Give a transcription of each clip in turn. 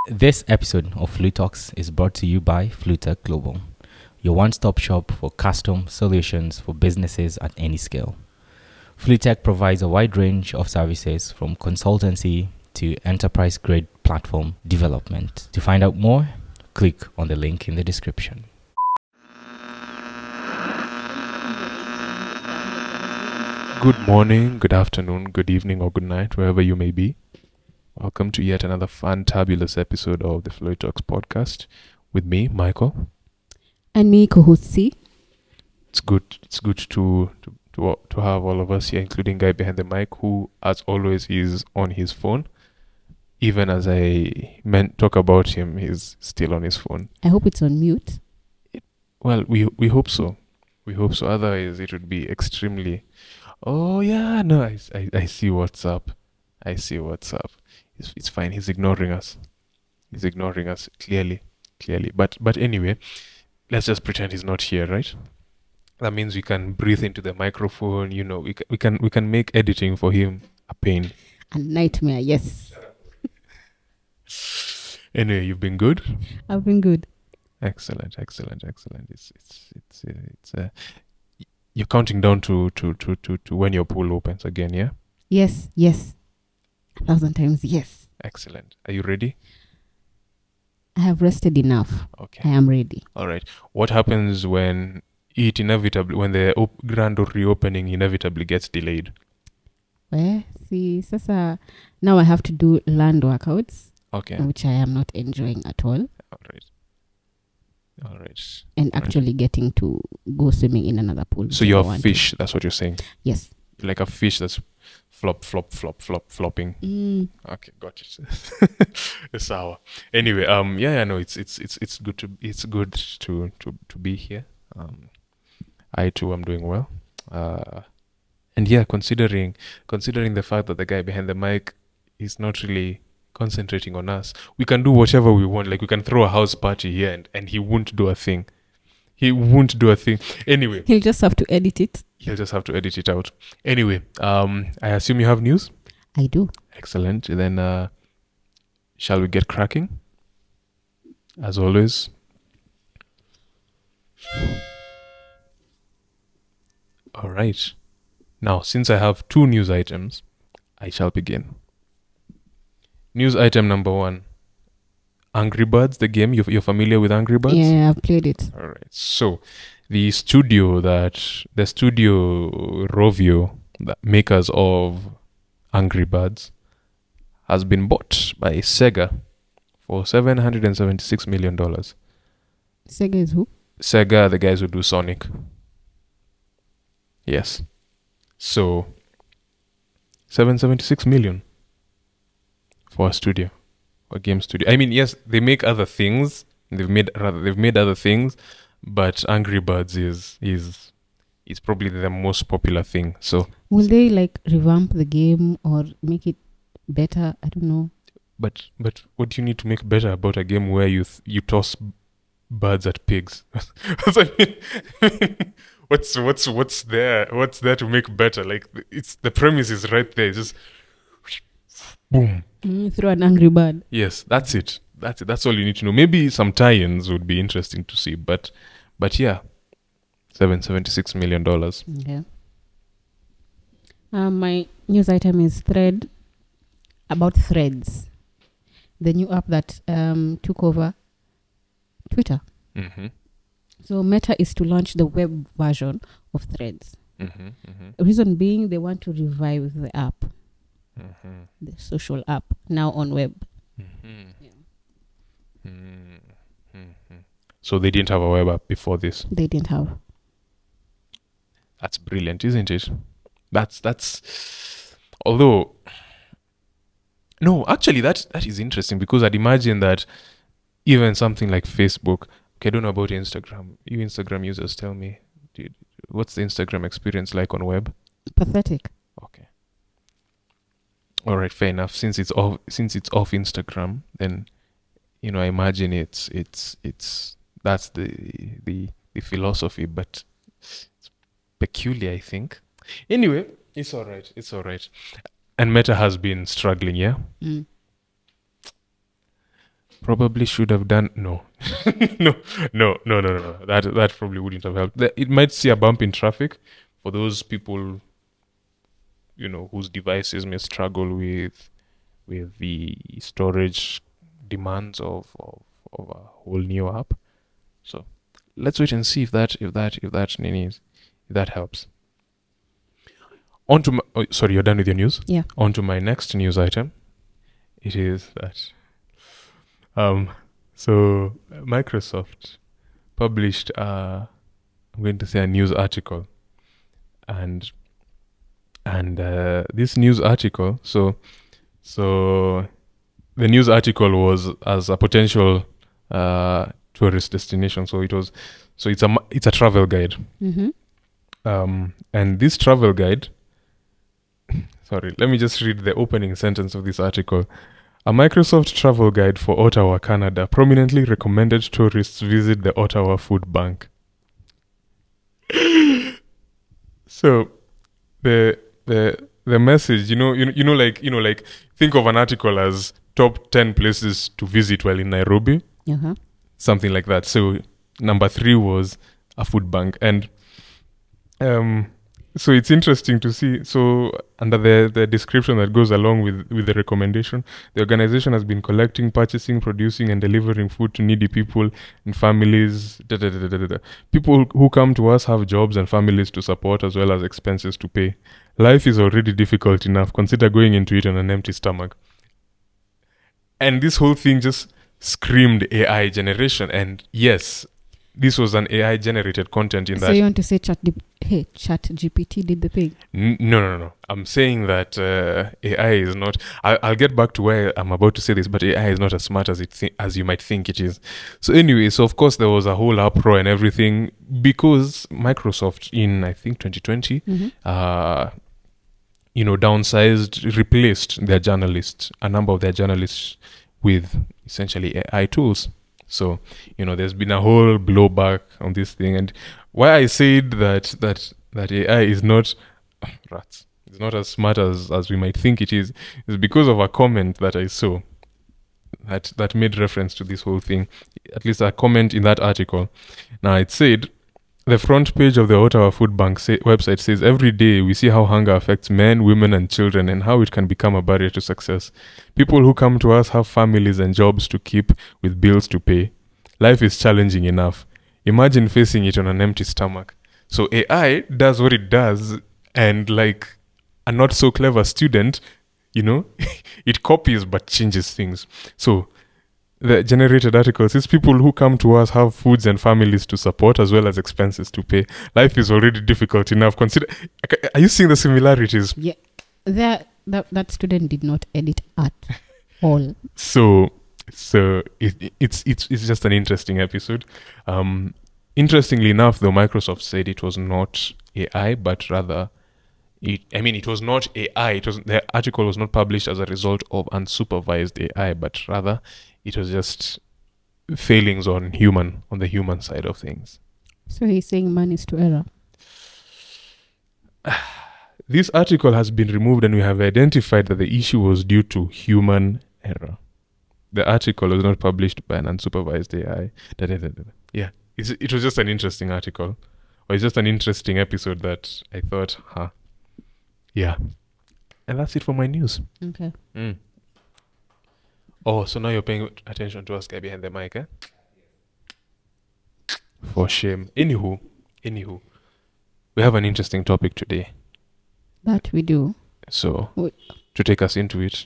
This episode of Flu Talks is brought to you by Flutech Global, your one-stop shop for custom solutions for businesses at any scale. Flutech provides a wide range of services from consultancy to enterprise-grade platform development. To find out more, click on the link in the description. Good morning, good afternoon, good evening, or good night, wherever you may be. Welcome to yet another fantabulous episode of the Floyd Talks podcast with me, Michael. And me, co-host C. It's good to have all of us here, including guy behind the mic, who, as always, is on his phone. Even as I talk about him, he's still on his phone. I hope it's on mute. Well, we hope so. We hope so. Otherwise, it would be extremely. Oh yeah, no, I see what's up. I see what's up. It's fine. He's ignoring us. He's ignoring us clearly. But anyway, let's just pretend he's not here, right? That means we can breathe into the microphone. You know, we can make editing for him a pain. A nightmare, yes. Anyway, you've been good. I've been good. Excellent. It's you're counting down to when your pool opens again, yeah? Yes. 1,000 times yes. Excellent. Are you ready? I have rested enough. Okay. I am ready. All right. What happens when the grand reopening inevitably gets delayed? Well, see, sasa, now I have to do land workouts, Okay. which I am not enjoying at all. All right. And actually getting to go swimming in another pool. So you're a fish, that's what you're saying? Yes. Like a fish that's flopping. Okay, got it. It's sour. Anyway, no, it's good to be here. I too am doing well. And yeah, considering the fact that the guy behind the mic is not really concentrating on us, we can do whatever we want. Like, we can throw a house party here and he won't do a thing. Anyway, He'll just have to edit it. he'll just have to edit it out. Anyway, I assume you have news? I do. Excellent. Then shall we get cracking? As always. All right. Now, since I have two news items, I shall begin. News item number 1. Angry Birds, the game. You're familiar with Angry Birds? Yeah, I've played it. All right. So, the studio Rovio, the makers of Angry Birds, has been bought by Sega for $776 million. Sega is who? Sega, the guys who do Sonic. Yes. So, 776 million for a game studio. I mean, yes, they make other things. They've made other things, but Angry Birds is probably the most popular thing. So, Will they like revamp the game or make it better? I don't know. but what do you need to make better about a game where you toss birds at pigs? I mean, what's there to make better? Like, it's the premise is right there. It's just boom. Throw an angry bird. Yes, that's it. That's all you need to know. Maybe some tie-ins would be interesting to see, but yeah, $776 million. Okay. My news item is about Threads, the new app that took over Twitter. Mm-hmm. So Meta is to launch the web version of Threads. Mm-hmm. Mm-hmm. The reason being, they want to revive the app, Mm-hmm. the social app, now on web. Mm-hmm. Yeah. Mm-hmm. So they didn't have a web app before this. They didn't have. That's brilliant, isn't it? That's although no, actually that is interesting, because I'd imagine that even something like Facebook. Okay, I don't know about Instagram. You Instagram users, tell me, what's the Instagram experience like on web? Pathetic. Okay. All right, fair enough. Since it's off Instagram, then I imagine it's that's the philosophy, but it's peculiar, I think. Anyway, it's all right. And Meta has been struggling, yeah? probably should have done no. no. That probably wouldn't have helped. It might see a bump in traffic for those people, whose devices may struggle with the storage demands of a whole new app. So let's wait and see if that helps. Sorry, you're done with your news? Yeah. On to my next news item. It is that so Microsoft published I'm going to say a news article, and this news article, so the news article was as a potential tourist destination. So it's a travel guide. Mm-hmm. And this travel guide, sorry, let me just read the opening sentence of this article. A Microsoft travel guide for Ottawa, Canada, prominently recommended tourists visit the Ottawa Food Bank. So the message, like think of an article as top 10 places to visit while in Nairobi, something like that. So number 3 was a food bank, and so it's interesting to see. So under the description that goes along with the recommendation, the organization has been collecting, purchasing, producing, and delivering food to needy people and families. People who come to us have jobs and families to support, as well as expenses to pay. Life is already difficult enough. Consider going into it on an empty stomach. And this whole thing just screamed AI generation. And yes, this was an AI generated content in that. So you want to say ChatGPT did the thing? No. I'm saying that AI is not. I'll get back to where I'm about to say this, but AI is not as smart as you might think it is. So anyway, of course there was a whole uproar and everything because Microsoft in I think 2020, downsized, replaced a number of their journalists with essentially AI tools. So, there's been a whole blowback on this thing. And why I said that AI is not rats, it's not as smart as we might think it is because of a comment that I saw that made reference to this whole thing. At least a comment in that article. Now it said, the front page of the Ottawa Food Bank website says, every day we see how hunger affects men, women, and children and how it can become a barrier to success. People who come to us have families and jobs to keep with bills to pay. Life is challenging enough. Imagine facing it on an empty stomach. So AI does what it does, and like a not so clever student, it copies but changes things. So the generated article says people who come to us have foods and families to support, as well as expenses to pay. Life is already difficult enough. Are you seeing the similarities? Yeah, that student did not edit at all. So it's just an interesting episode. Interestingly enough, though, Microsoft said it was not AI, but rather it was not AI. The article was not published as a result of unsupervised AI, but rather it was just failings on the human side of things. So he's saying man is to error. This article has been removed, and we have identified that the issue was due to human error. The article was not published by an unsupervised AI. Yeah, it was just an interesting article, or it's just an interesting episode that I thought, yeah. And that's it for my news. Okay. Oh, so now you're paying attention to us guy behind the mic, eh? For shame. Anywho, we have an interesting topic today. That we do. So, to take us into it.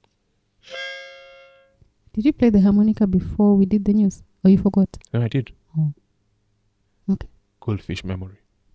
Did you play the harmonica before we did the news? Or you forgot? No, I did. Oh. Okay. Goldfish memory.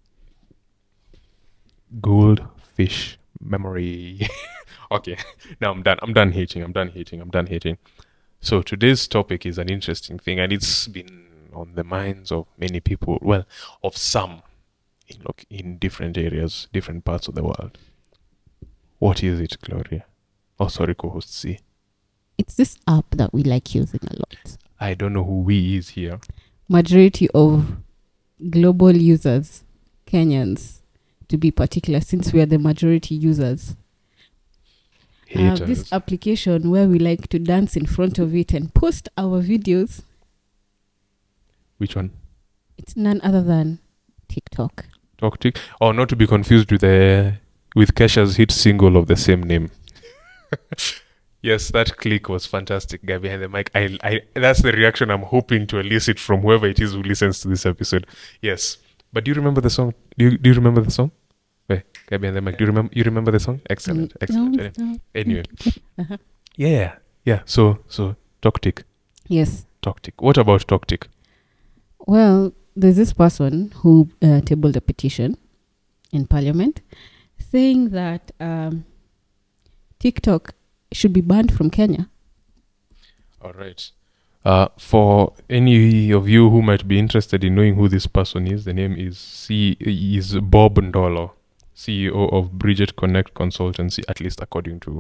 Goldfish memory. Okay, now I'm done hating. So today's topic is an interesting thing, and it's been on the minds of many people, well, of some in different areas, different parts of the world. What is it, Gloria? Oh, sorry, co-host C. It's this app that we like using a lot. I don't know who we is here. Majority of global users, Kenyans, to be particular, since we are the majority users. This Haters. application where we like to dance in front of it and post our videos. Which one? It's none other than TikTok. Toctic? Oh, not to be confused with Kesha's hit single of the same name. Yes, that click was fantastic, guy behind the mic. I that's the reaction I'm hoping to elicit from whoever it is who listens to this episode. Yes. But do you remember the song? Do you remember the song? Wait, guy behind the mic. Do you remember the song? Excellent. Anyway. Uh-huh. Yeah. So Toctic. Yes. Toctic. What about Toctic? Well, there's this person who tabled a petition in Parliament saying that TikTok should be banned from Kenya. All right. For any of you who might be interested in knowing who this person is, the name is Bob Ndolo, CEO of Bridget Connect Consultancy, at least according to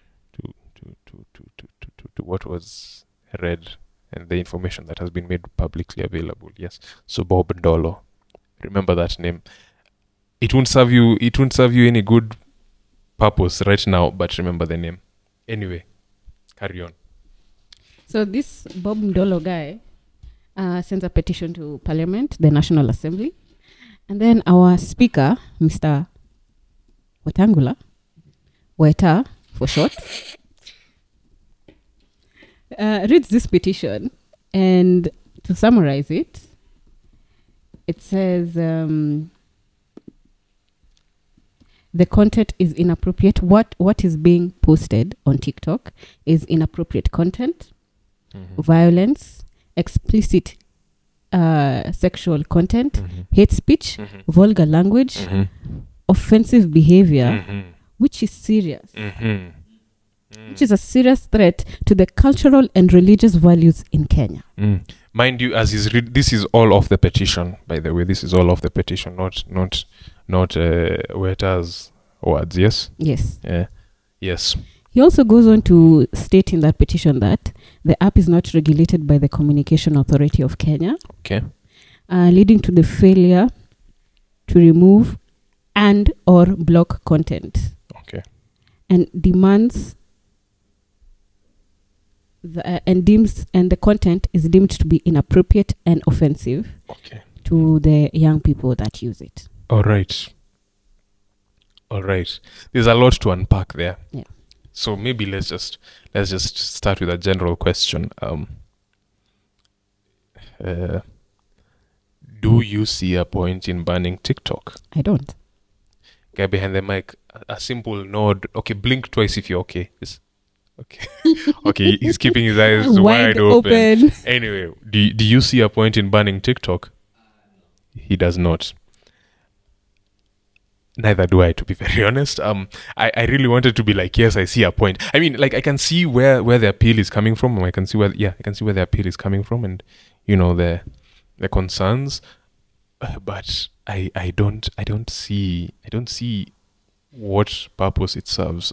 what was read and the information that has been made publicly available. Yes. So Bob Ndolo. Remember that name. It won't serve you any good purpose right now, but remember the name. Anyway, carry on. So this Bob Ndolo guy sends a petition to Parliament, the National Assembly, and then our Speaker, Mr. Wetangula, Weta for short, reads this petition, and to summarize it, it says the content is inappropriate. What is being posted on TikTok is inappropriate content, violence, explicit sexual content, hate speech, vulgar language, offensive behavior, which is serious. Which is a serious threat to the cultural and religious values in Kenya. Mind you, as this is all of the petition, by the way. This is all of the petition, not Weta's words. Yes. Yes. Yes. He also goes on to state in that petition that the app is not regulated by the Communication Authority of Kenya. Okay. Leading to the failure to remove and or block content. Okay. And demands the content is deemed to be inappropriate and offensive to the young people that use it. All right. There's a lot to unpack there. Yeah. So maybe let's just start with a general question. Do you see a point in banning TikTok? I don't. Guy behind the mic, a simple nod. Okay, blink twice if you're okay. Okay. Okay, he's keeping his eyes wide open. Anyway, do you see a point in banning TikTok? He does not. Neither do I, to be very honest. I really wanted to be like, yes, I see a point. I mean, like, I can see where the appeal is coming from. I can see where the appeal is coming from, and the concerns. But I don't see what purpose it serves.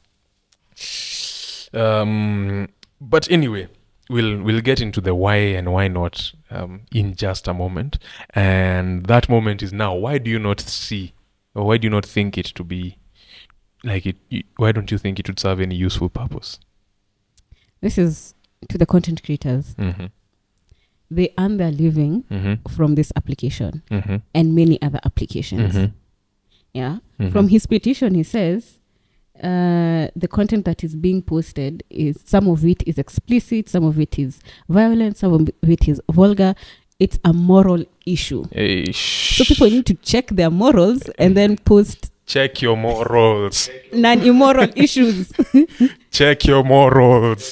But anyway, we'll get into the why and why not in just a moment. And that moment is now. Why do you not see, or why do you not think it to be like it? Why don't you think it would serve any useful purpose? This is to the content creators. They earn their living from this application and many other applications. Yeah. From his petition, he says the content that is being posted is, some of it is explicit, some of it is violent, some of it is vulgar. It's a moral issue. So people need to check their morals and then post. Check your morals. Non-immoral issues. Check your morals.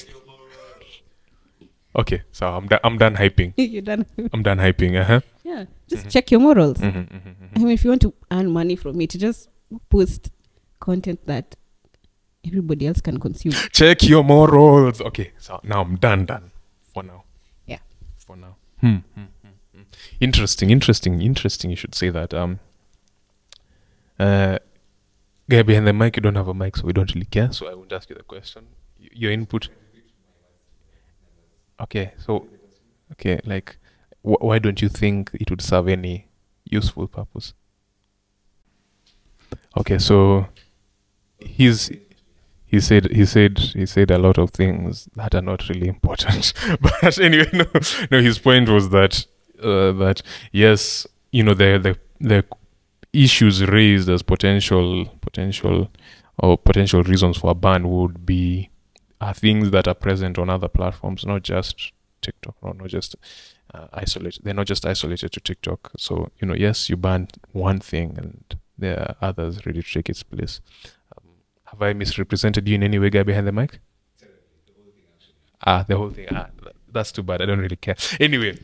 Okay, so I'm done hyping. You're done. I'm done hyping. Yeah, just check your morals. I mean, if you want to earn money from it, just post content that everybody else can consume. Check your morals. Okay, so now I'm done for now. Yeah. For now. Interesting. You should say that. Guy behind the mic, you don't have a mic, so we don't really care. So I won't ask you the question. Your input. Okay, so like, why don't you think it would serve any useful purpose? Okay, so he said a lot of things that are not really important. But anyway, no. His point was that that yes, the issues raised as potential reasons for a ban would be things that are present on other platforms, not just TikTok, or not just isolated. They're not just isolated to TikTok. So yes, you banned one thing, and there are others ready to take its place. Have I misrepresented you in any way, guy behind the mic? The whole thing. That's too bad. I don't really care. Anyway,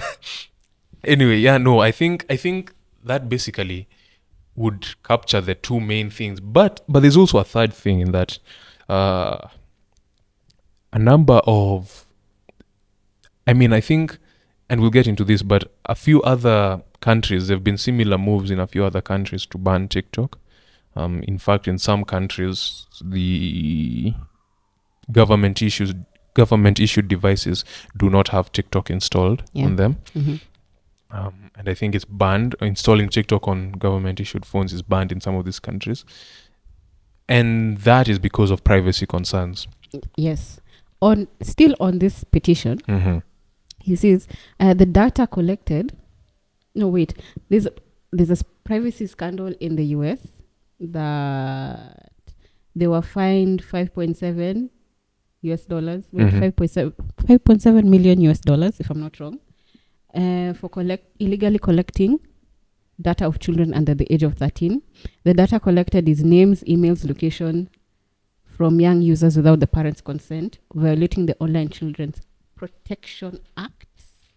I think that basically would capture the two main things. But there's also a third thing in that a number of, I think, and we'll get into this, but a few other countries, there have been similar moves in a few other countries to ban TikTok. In fact, in some countries, the government issued devices do not have TikTok installed on them. Mm-hmm. And I think it's banned. Installing TikTok on government issued phones is banned in some of these countries. And that is because of privacy concerns. Yes. Still on this petition, Mm-hmm. he says the data collected. No, wait. There's a privacy scandal in the US that they were fined $5.7 US. Wait, Mhm. 5.7 million US, if I'm not wrong, for illegally collecting data of children under the age of 13. The data collected is names, emails, location from young users without the parents' consent, violating the Online Children's Protection Act.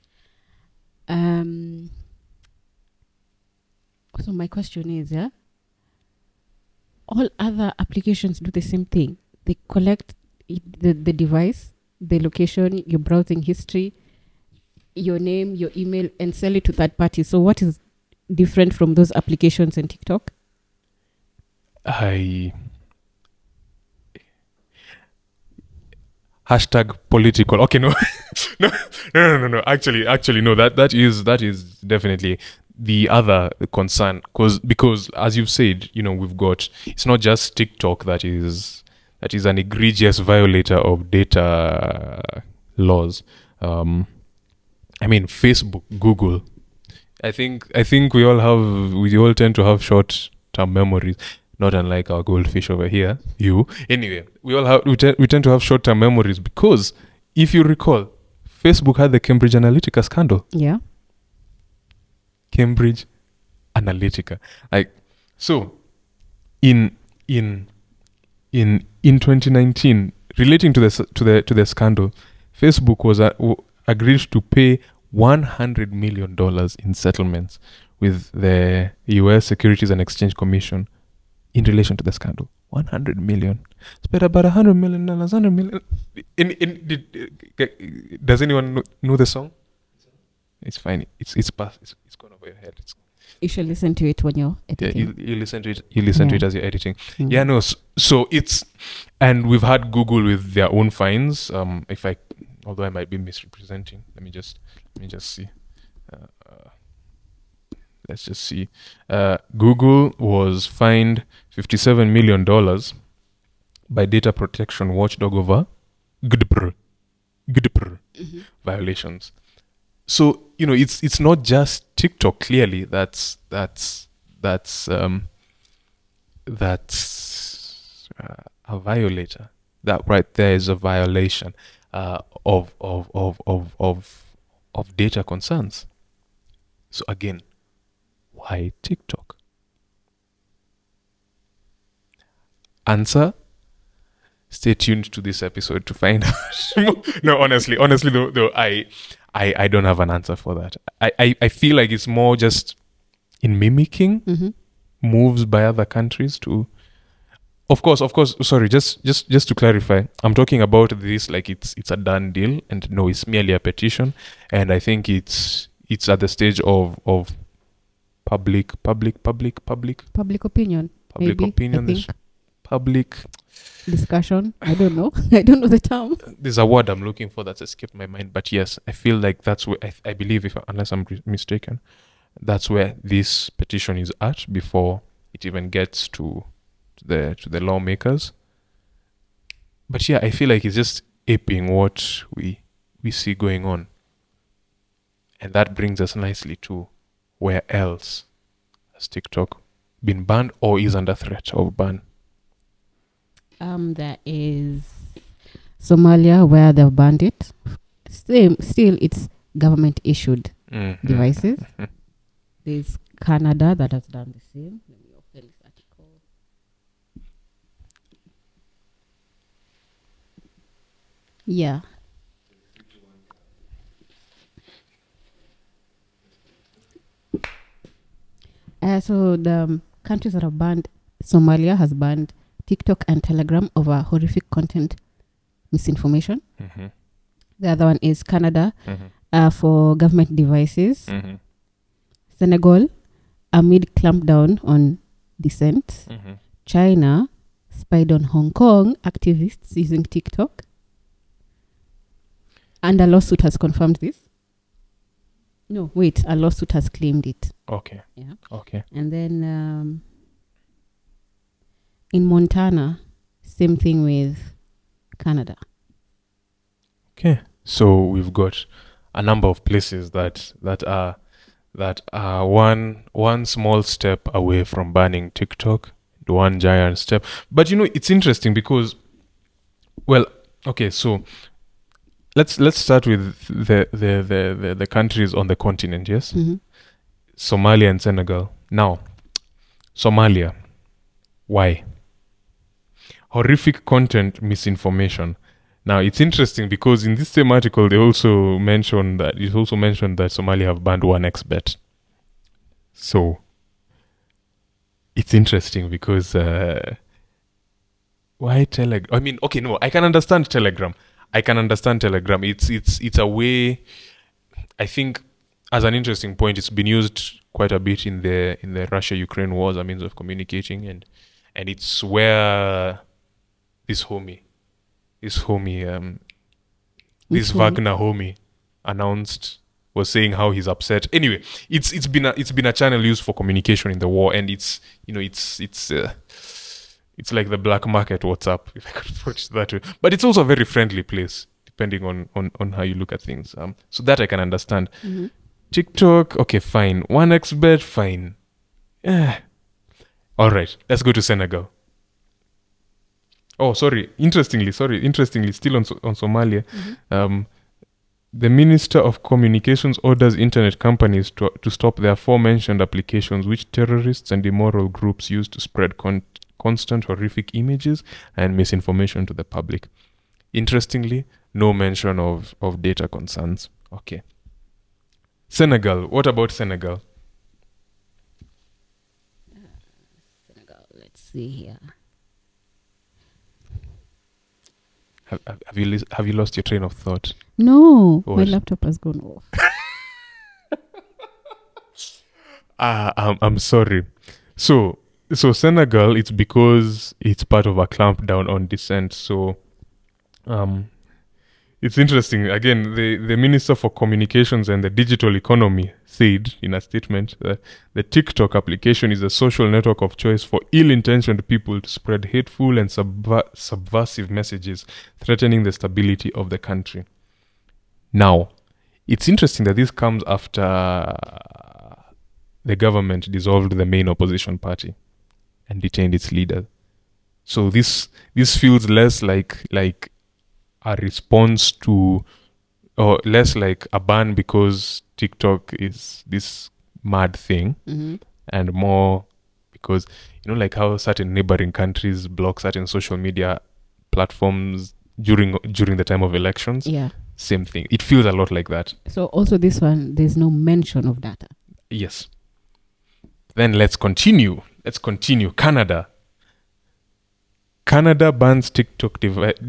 So my question is, all other applications do the same thing. They collect the device, the location, your browsing history, your name, your email, and sell it to third parties. So what is different from those applications in TikTok? Hashtag political. Okay, no. no. Actually, no. That is definitely the other concern, because as you've said, we've got, it's not just TikTok that is an egregious violator of data laws. Facebook, Google. I think we all tend to have short-term memories, not unlike our goldfish over here. Anyway, we tend to have short-term memories, because if you recall, Facebook had the Cambridge Analytica scandal. Yeah. Cambridge Analytica. So in 2019, relating to the scandal, Facebook was agreed to pay $100 million in settlements with the US Securities and Exchange Commission in relation to the scandal. 100 million. Spent about $100 million. 100 million. Does anyone know the song? It's fine. It's past. It's gone over your head. You should listen to it when you're editing. Yeah, you listen to it. You listen to it as you're editing. Mm-hmm. Yeah, no. So it's, and we've had Google with their own fines. Although I might be misrepresenting. Let me just see. Let's just see. Google was fined $57 million by data protection watchdog over GDPR violations. So it's not just TikTok. Clearly, that's a violator. That right there is a violation of data concerns. So again, why TikTok? Answer. Stay tuned to this episode to find out. No, honestly though, I don't have an answer for that. I feel like it's more just in mimicking moves by other countries to. Of course. Sorry, just to clarify, I'm talking about this like it's a done deal, and no, it's merely a petition, and I think it's at the stage of public opinion. Public maybe, opinion. I think. Public discussion. I don't know. I don't know the term. There's a word I'm looking for that's escaped my mind, but yes, I feel like that's where I believe, unless I'm mistaken, that's where this petition is at before it even gets to the lawmakers. But yeah, I feel like it's just aping what we see going on. And that brings us nicely to where else has TikTok been banned or is under threat of ban? There is Somalia, where they've banned it. Still, it's government issued devices. There's Canada that has done the same. Let me open this article. Yeah. So the countries that have banned, Somalia has banned TikTok and Telegram over horrific content misinformation. The other one is Canada for government devices. Senegal, amid clampdown on dissent. China spied on Hong Kong activists using TikTok. And a lawsuit has confirmed this. No, wait, a lawsuit has claimed it. Okay. Yeah. Okay. And then in Montana, same thing with Canada. Okay. So we've got a number of places that are one small step away from banning TikTok, one giant step. But it's interesting because, well, okay, so let's start with the countries on the continent, yes? Somalia and Senegal. Now, Somalia. Why? Horrific content misinformation. Now, it's interesting because in this same article, it also mentioned that Somalia have banned 1xBet. So, it's interesting because why Telegram? I mean, okay, no, I can understand Telegram. It's a way, I think, as an interesting point, it's been used quite a bit in the Russia-Ukraine war as a means of communicating, and it's where this Wagner homie was saying how he's upset. Anyway, it's been a channel used for communication in the war, and it's like the black market WhatsApp, if I could put it that way. But it's also a very friendly place, depending on how you look at things. So that I can understand. TikTok, okay, fine. 1xBet, fine. All right, let's go to Senegal. Oh, sorry. Interestingly, still on Somalia. The Minister of Communications orders internet companies to stop the aforementioned applications which terrorists and immoral groups use to spread constant horrific images and misinformation to the public. Interestingly, no mention of data concerns. Okay. Senegal. What about Senegal? Senegal. Let's see here. Have you lost your train of thought? No, my laptop has gone off. I'm sorry. So Senegal, it's because it's part of a clampdown on dissent. So, it's interesting. Again, the Minister for Communications and the Digital Economy said in a statement that the TikTok application is a social network of choice for ill-intentioned people to spread hateful and subversive messages threatening the stability of the country. Now, it's interesting that this comes after the government dissolved the main opposition party and detained its leader. So this feels less like a response to, or less like a ban because TikTok is this mad thing, and more because, like how certain neighboring countries block certain social media platforms during the time of elections. Yeah. Same thing. It feels a lot like that. So also this one, there's no mention of data. Yes. Then let's continue. Canada. Canada bans TikTok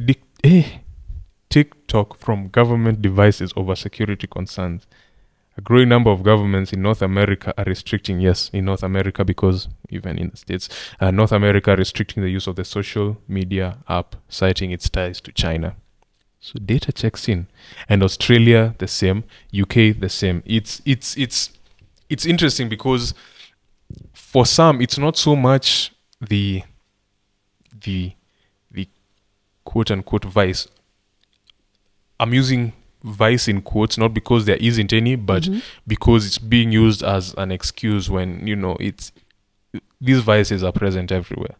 from government devices over security concerns. A growing number of governments in North America are restricting, in North America, because even in the States, North America restricting the use of the social media app, citing its ties to China. So data checks in. And Australia, the same. UK, the same. It's interesting because for some, it's not so much the quote unquote vice. I'm using vice in quotes not because there isn't any, but because it's being used as an excuse when these vices are present everywhere.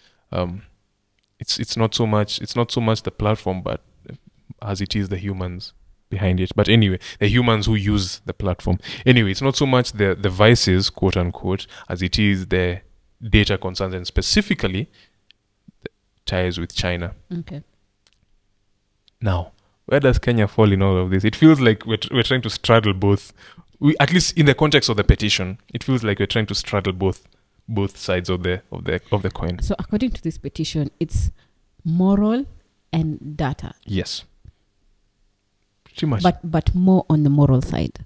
It's not so much the platform, but as it is the humans behind it. But anyway, the humans who use the platform. Anyway, it's not so much the vices, quote unquote, as it is the data concerns, and specifically the ties with China. Okay. Now, where does Kenya fall in all of this? It feels like we're trying to straddle both. At least in the context of the petition, it feels like we're trying to straddle both sides of the coin. So according to this petition, it's moral and data. Yes. Pretty much. But more on the moral side.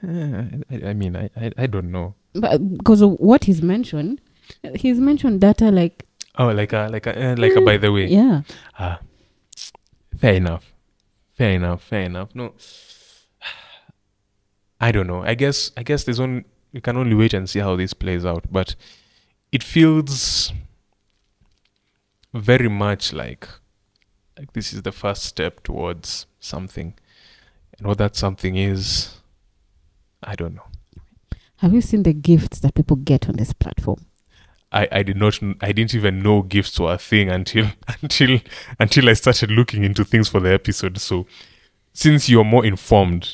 I don't know. But because of what he's mentioned data like. Oh, like a by the way. Yeah. Fair enough. No, I don't know. I guess we can only wait and see how this plays out. But it feels very much like this is the first step towards something, and what that something is, I don't know. Have you seen the gifts that people get on this platform? I didn't even know gifts were a thing until I started looking into things for the episode. So since you're more informed,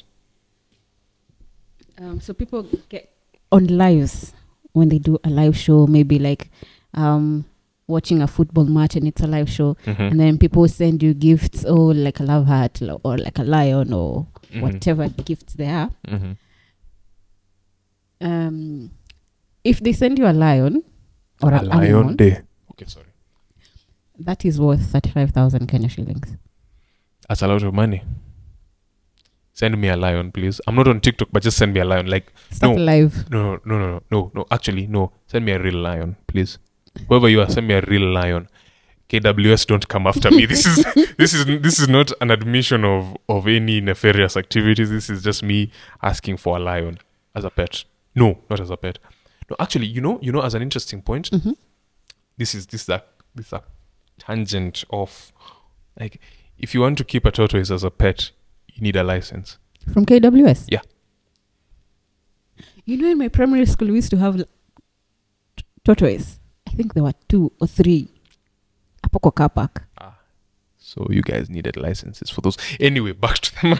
so people get on lives when they do a live show, maybe like watching a football match and it's a live show, and then people send you gifts, like a love heart or like a lion or whatever gifts they are. If they send you a lion or a lion day, okay, sorry, that is worth 35,000 Kenya shillings. That's a lot of money. Send me a lion, please. I'm not on TikTok, but just send me a lion. Like, Start live. No. Actually, no. Send me a real lion, please. Whoever you are, send me a real lion. KWS, don't come after me. This is not an admission of any nefarious activities. This is just me asking for a lion as a pet. No, not as a pet. No, actually, as an interesting point, this is a tangent of, like, if you want to keep a tortoise as a pet, you need a license. From KWS? Yeah. In my primary school, we used to have tortoise. I think there were 2 or 3. Apoko car park. So you guys needed licenses for those. Anyway, back to the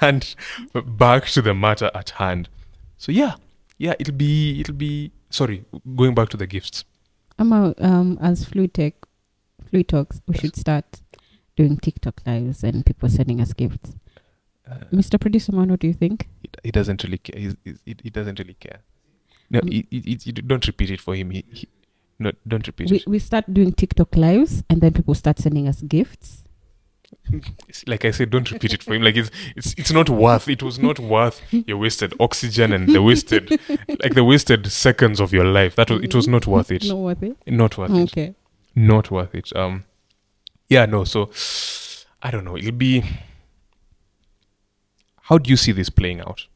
matter at hand. So yeah, it'll be. Sorry, going back to the gifts. As Flu Talks, we should start doing TikTok lives and people sending us gifts. Mr. Producer Man, what do you think? He doesn't really care. He doesn't really care. No, don't repeat it for him. No, don't repeat it. We start doing TikTok lives and then people start sending us gifts. Like I said, don't repeat it for him. Like it's not worth. It was not worth your wasted oxygen and the wasted seconds of your life. It was not worth it. Not worth it. Not worth it. Okay. Not worth it. Yeah. No. So I don't know. It'll be. How do you see this playing out?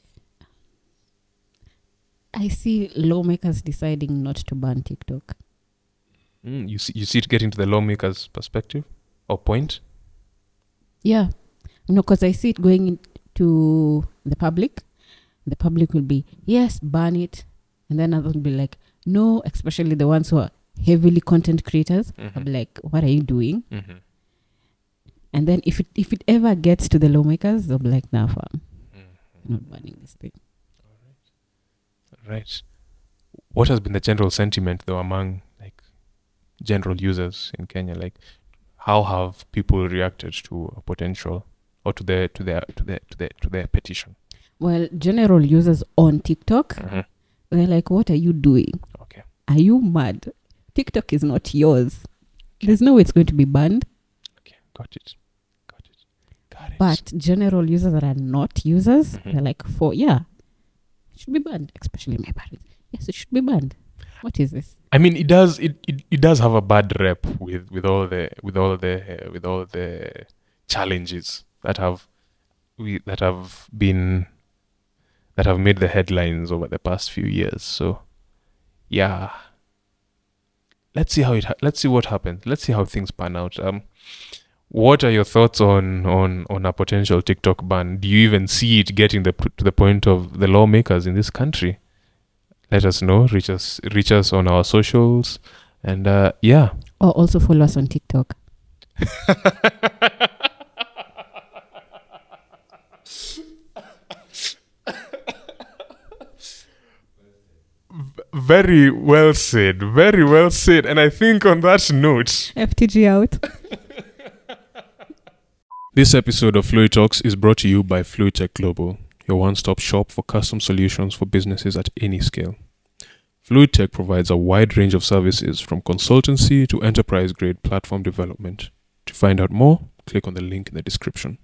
I see lawmakers deciding not to ban TikTok. You see it getting to the lawmakers' perspective or point? Yeah. Because I see it going into the public. The public will be, yes, ban it. And then others will be like, no, especially the ones who are heavily content creators. I'll be like, what are you doing? And then if it ever gets to the lawmakers, they'll be like, nah, fam, not banning this thing. Right. What has been the general sentiment though among like general users in Kenya? Like, how have people reacted to a potential or to their petition? Well, general users on TikTok, they're like, what are you doing? Okay. Are you mad? TikTok is not yours. Okay. There's no way it's going to be banned. Okay, got it. But general users that are not users, they're like, it should be banned, especially my parents. Yes, it should be banned. What is this? I mean, it does have a bad rep with all the challenges that have made the headlines over the past few years. So, yeah. Let's see what happens. Let's see how things pan out. what are your thoughts on a potential TikTok ban? Do you even see it getting to the point of the lawmakers in this country? Let us know. Reach us on our socials, and yeah. Or also follow us on TikTok. Very well said. Very well said. And I think on that note, FTG out. This episode of Fluid Talks is brought to you by Fluidtech Global, your one-stop shop for custom solutions for businesses at any scale. Fluidtech provides a wide range of services from consultancy to enterprise-grade platform development. To find out more, click on the link in the description.